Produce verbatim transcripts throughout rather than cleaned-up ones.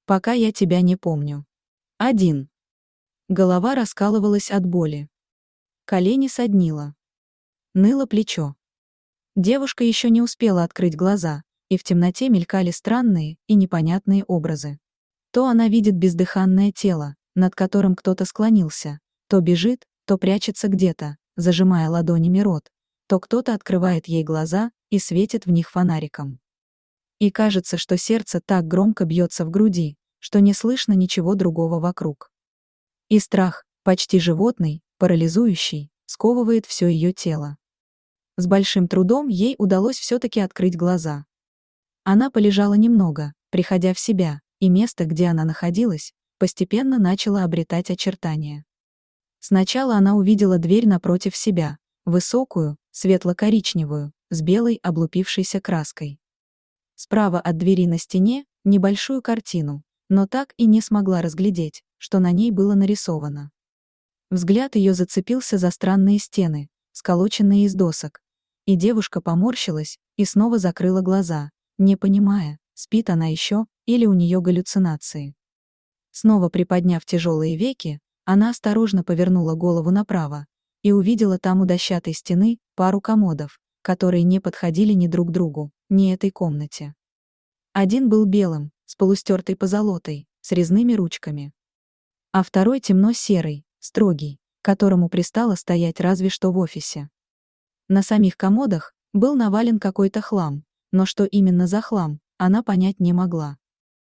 Пока я тебя не помню. Один. Голова раскалывалась от боли. Колени соднило. Ныло плечо. Девушка еще не успела открыть глаза, и в темноте мелькали странные и непонятные образы. То она видит бездыханное тело, над которым кто-то склонился, то бежит, то прячется где-то, зажимая ладонями рот, то кто-то открывает ей глаза и светит в них фонариком. И кажется, что сердце так громко бьется в груди, что не слышно ничего другого вокруг. И страх, почти животный, парализующий, сковывает все ее тело. С большим трудом ей удалось все-таки открыть глаза. Она полежала немного, приходя в себя, и место, где она находилась, постепенно начало обретать очертания. Сначала она увидела дверь напротив себя, высокую, светло-коричневую, с белой облупившейся краской. Справа от двери на стене — небольшую картину, но так и не смогла разглядеть, что на ней было нарисовано. Взгляд ее зацепился за странные стены, сколоченные из досок, и девушка поморщилась и снова закрыла глаза, не понимая, спит она еще или у нее галлюцинации. Снова приподняв тяжелые веки, она осторожно повернула голову направо и увидела там у дощатой стены пару комодов, которые не подходили ни друг другу, ни этой комнате. Один был белым, с полустертой позолотой, с резными ручками. А второй темно-серый, строгий, которому пристало стоять разве что в офисе. На самих комодах был навален какой-то хлам, но что именно за хлам, она понять не могла.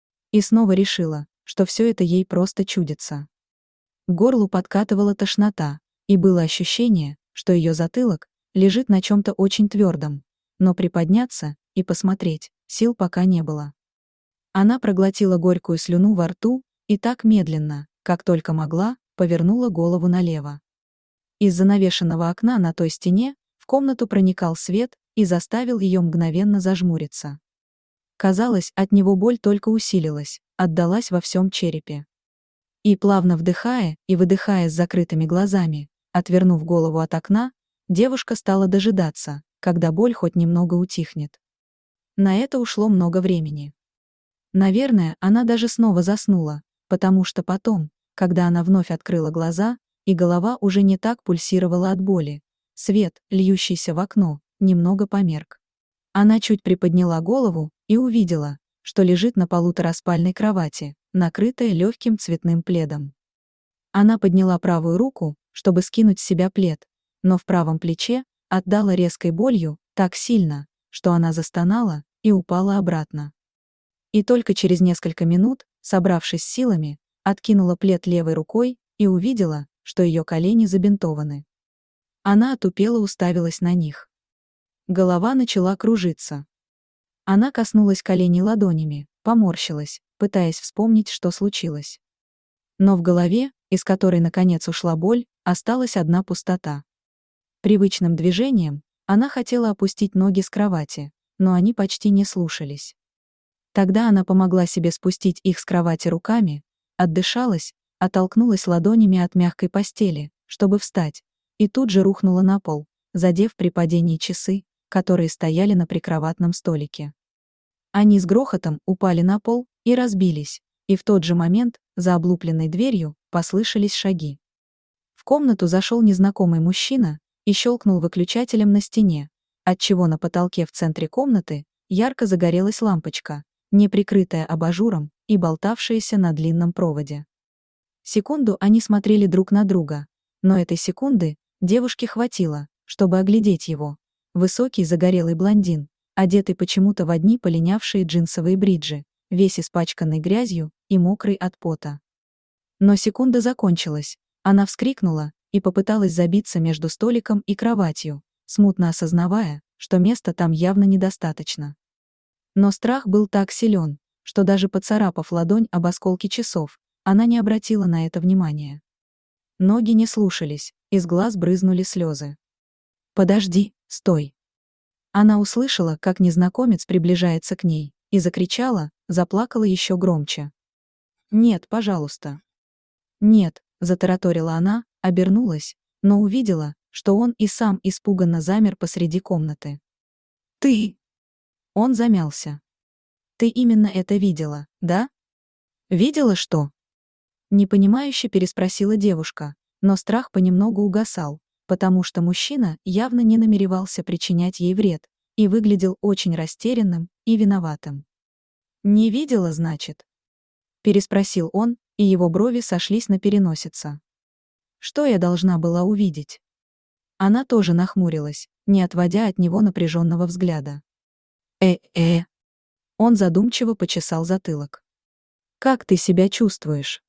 И снова решила, что все это ей просто чудится. К горлу подкатывала тошнота, и было ощущение, что ее затылок лежит на чем-то очень твердом, но приподняться и посмотреть сил пока не было. Она проглотила горькую слюну во рту и так медленно, как только могла, повернула голову налево. Из занавешенного окна на той стене в комнату проникал свет и заставил ее мгновенно зажмуриться. Казалось, от него боль только усилилась, отдалась во всем черепе. И плавно вдыхая и выдыхая с закрытыми глазами, отвернув голову от окна, девушка стала дожидаться, когда боль хоть немного утихнет. На это ушло много времени. Наверное, она даже снова заснула, потому что потом, когда она вновь открыла глаза, и голова уже не так пульсировала от боли, свет, льющийся в окно, немного померк. Она чуть приподняла голову и увидела, что лежит на полутораспальной кровати, накрытая легким цветным пледом. Она подняла правую руку, чтобы скинуть с себя плед, но в правом плече отдала резкой болью так сильно, что она застонала и упала обратно. И только через несколько минут, собравшись с силами, откинула плед левой рукой и увидела, что ее колени забинтованы. Она отупело уставилась на них. Голова начала кружиться. Она коснулась коленей ладонями, поморщилась, пытаясь вспомнить, что случилось. Но в голове, из которой наконец ушла боль, осталась одна пустота. Привычным движением она хотела опустить ноги с кровати, но они почти не слушались. Тогда она помогла себе спустить их с кровати руками, отдышалась, оттолкнулась ладонями от мягкой постели, чтобы встать, и тут же рухнула на пол, задев при падении часы, которые стояли на прикроватном столике. Они с грохотом упали на пол и разбились, и в тот же момент за облупленной дверью послышались шаги. В комнату зашел незнакомый мужчина и щелкнул выключателем на стене, отчего на потолке в центре комнаты ярко загорелась лампочка, не прикрытая абажуром и болтавшаяся на длинном проводе. Секунду они смотрели друг на друга, но этой секунды девушке хватило, чтобы оглядеть его. Высокий загорелый блондин, одетый почему-то в одни полинявшие джинсовые бриджи, весь испачканный грязью и мокрый от пота. Но секунда закончилась, она вскрикнула и попыталась забиться между столиком и кроватью, смутно осознавая, что места там явно недостаточно. Но страх был так силен, что даже поцарапав ладонь об осколки часов, она не обратила на это внимания. Ноги не слушались, из глаз брызнули слезы. «Подожди, стой!» Она услышала, как незнакомец приближается к ней, и закричала, заплакала еще громче. «Нет, пожалуйста!» «Нет», — затараторила она, обернулась, но увидела, что он и сам испуганно замер посреди комнаты. «Ты!» Он замялся. «Ты именно это видела, да?» Видела что? Непонимающе переспросила девушка, но страх понемногу угасал, потому что мужчина явно не намеревался причинять ей вред и выглядел очень растерянным и виноватым. «Не видела, значит?» Переспросил он, и его брови сошлись на переносице. «Что я должна была увидеть?» Она тоже нахмурилась, не отводя от него напряженного взгляда. «Э-э...» Он задумчиво почесал затылок. «Как ты себя чувствуешь?»